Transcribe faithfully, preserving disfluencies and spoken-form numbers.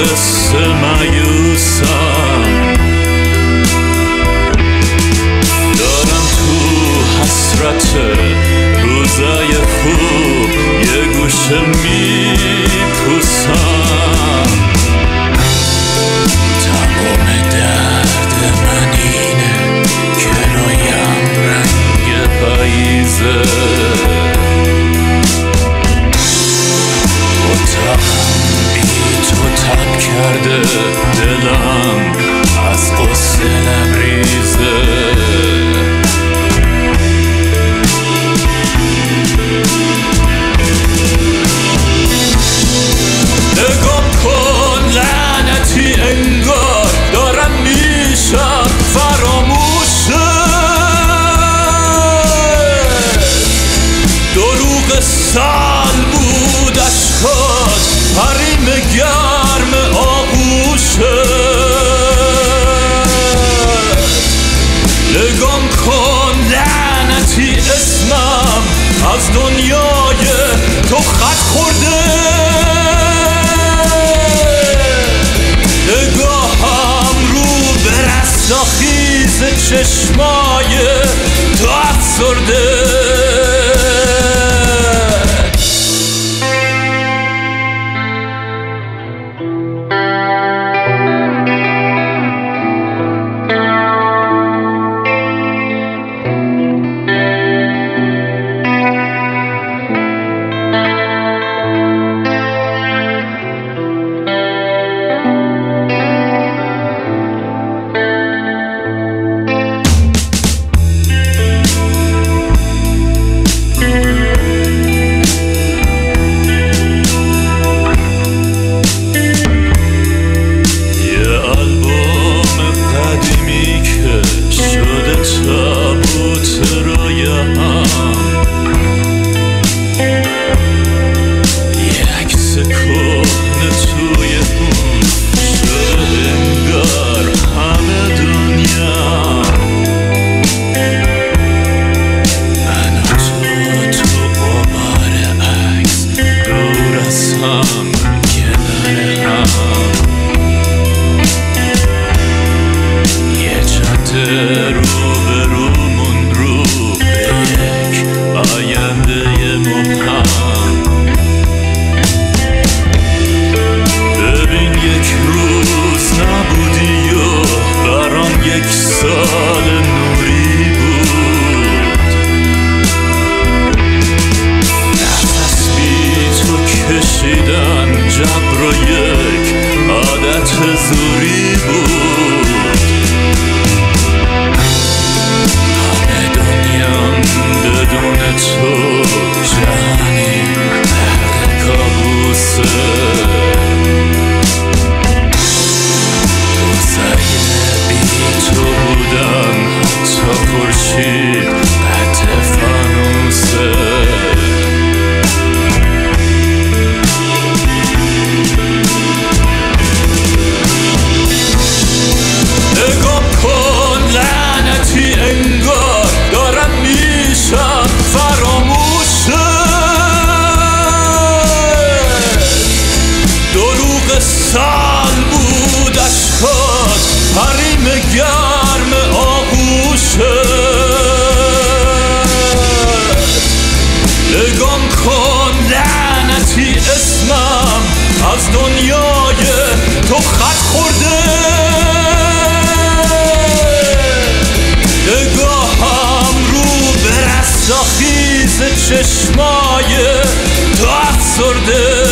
قصه مایوسم، دارم تو حسرت روزای خوب یه گوشه میپوسم. تمام درد من اینه که رویم رنگ پاییزه، اتاقم بی تو تب کرده، دلم از قصه لبریزه. نگام کن لعنتی انگار دارم میشم فراموشه، دروغ سال بود اشکات حریم گرم آغوشه. نگام کن لعنتی اسمم از دنیای تو خط خورده، نگاهم رو به رستاخیز چشمای تو افسرده. زوری بود همه دنیام بدون تو جهانی غرق کابوسه. روزای بی تو بودن حتی خورشید قد فانوسه. انگار دارم میشم فراموشه، دروغ سال بود اشکات حریم گرم آغوشه. نگام کن لعنتی اسمم از دنیای تو خط خورده، نگاهم رو به رستاخیز چشمای تو افسرده.